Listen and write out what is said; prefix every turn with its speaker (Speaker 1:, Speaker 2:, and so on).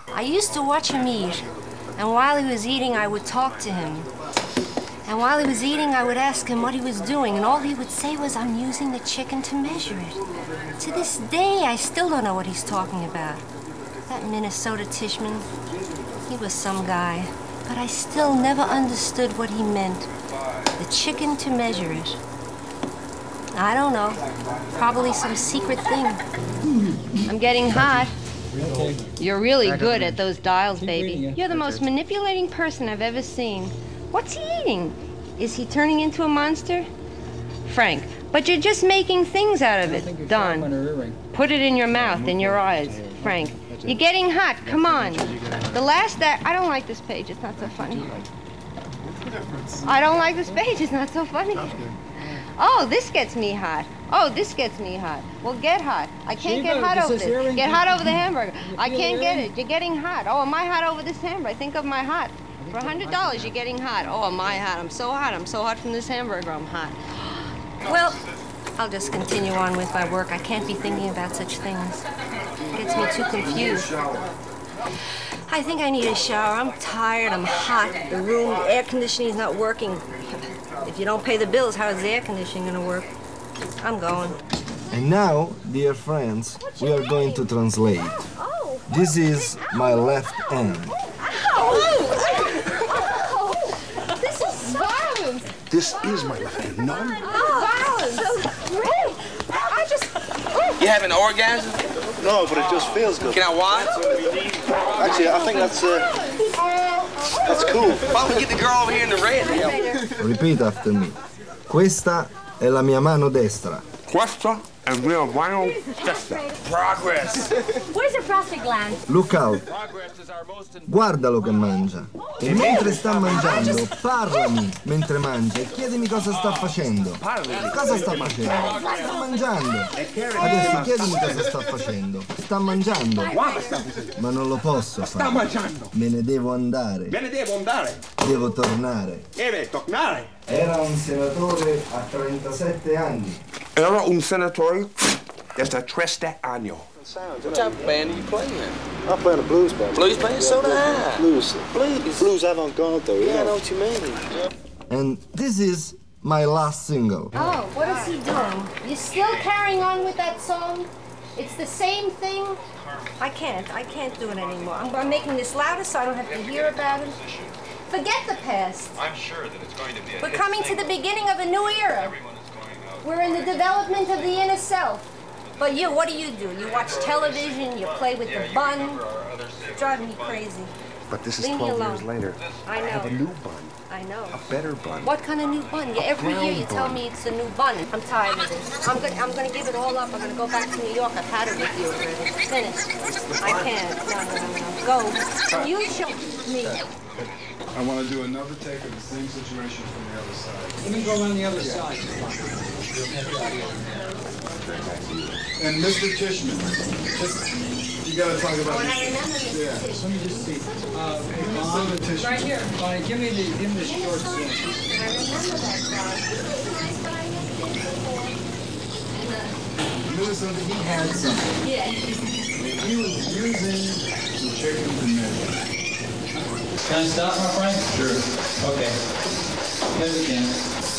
Speaker 1: I used to watch him eat, and while he was eating, I would talk to him. And while he was eating, I would ask him what he was doing, and all he would say was, "I'm using the chicken to measure it." To this day, I still don't know what he's talking about. That Minnesota Tishman, he was some guy, but I still never understood what he meant. The chicken to measure it. I don't know. Probably some secret thing. I'm getting hot. You're really good at those dials, baby. You're the most manipulating person I've ever seen. What's he eating? Is he turning into a monster? Frank, but you're just making things out of it. Don, put it in your mouth, in your eyes. Frank, you're getting hot. Come on. The last act, I don't like this page. It's not so funny. I don't like this page. It's not so funny. Oh, this gets me hot. Oh, this gets me hot. Well, get hot. I can't get hot over this. Get hot over the hamburger. I can't get it. You're getting hot. Oh, am I hot over this hamburger? Think of my hot. For $100, you're getting hot. Oh, am I hot? I'm so hot. I'm so hot from this hamburger. I'm hot. Well, I'll just continue on with my work. I can't be thinking about such things. It gets me too confused. I think I need a shower. I'm tired. I'm hot. The room, the air conditioning's not working. If you don't pay the bills, how is the air conditioning going to work? I'm going.
Speaker 2: And now, dear friends, we are going to translate. This is my left hand.
Speaker 1: This is violent.
Speaker 3: This is my left hand. No.
Speaker 1: Violent. So great. I just...
Speaker 4: You having an orgasm?
Speaker 3: No, but it just feels good.
Speaker 4: Can I watch?
Speaker 3: Actually, I think that's cool.
Speaker 4: Why don't we get the girl over here in the red to help?
Speaker 2: Repeat after me. Questa è la mia mano destra.
Speaker 5: Questa è il mio mano destra.
Speaker 4: Progress.
Speaker 1: Where's the prostate gland?
Speaker 2: Look out. Guardalo che mangia. E mentre sta mangiando, parlami mentre mangia e chiedimi cosa sta facendo. Cosa sta facendo? Sta mangiando. Adesso chiedimi cosa sta facendo. Sta mangiando. Ma non lo posso fare.
Speaker 5: Sta mangiando.
Speaker 2: Me ne devo andare.
Speaker 5: Me ne devo andare.
Speaker 2: Devo tornare.
Speaker 5: Deve tornare.
Speaker 2: Era un senatore a 37 anni.
Speaker 5: Era un senatore da 30 anni.
Speaker 4: What type of band are you playing?
Speaker 3: I'm playing a blues band.
Speaker 4: Blues band? So do I.
Speaker 3: Blues.
Speaker 4: Blues.
Speaker 3: Blues avant-garde, though.
Speaker 4: Yeah, I know what you mean.
Speaker 2: And this is my last single.
Speaker 1: Oh, what is he doing? You still carrying on with that song? It's the same thing? I can't do it anymore. I'm making this louder so I don't have to hear about it. Forget the past.
Speaker 6: I'm sure that it's going to be a
Speaker 1: We're
Speaker 6: hit
Speaker 1: coming to the
Speaker 6: single.
Speaker 1: beginning of a new era.
Speaker 6: Everyone is going out.
Speaker 1: We're in the development of the inner self. But you, what do? You watch television, you play with the bun. You drive me crazy.
Speaker 3: But this is
Speaker 1: Leave me
Speaker 3: 12
Speaker 1: alone.
Speaker 3: years later.
Speaker 1: I know.
Speaker 3: I have a new bun.
Speaker 1: I know.
Speaker 3: A better bun.
Speaker 1: What kind of new bun? Yeah, every year you tell
Speaker 3: bun.
Speaker 1: me it's a new bun. I'm tired of this. I'm gonna give it all up. I'm gonna go back to New York. I've had it with you already. Finished. I can't. No. Go. You show me.
Speaker 7: I want to do another take of the same situation from the other side.
Speaker 8: Let me go on the other side.
Speaker 7: And Mr. Tishman, you got to talk about
Speaker 1: I remember this.
Speaker 7: Yeah.
Speaker 8: Let me just see.
Speaker 7: Mr. Tishman.
Speaker 8: Right here. Give me the short swing.
Speaker 1: I remember that guy.
Speaker 7: Minnesota, he had something.
Speaker 1: Yeah.
Speaker 7: He was using the chicken to measure.
Speaker 8: Can I stop, my friend?
Speaker 7: Sure.
Speaker 8: Okay. Here's again.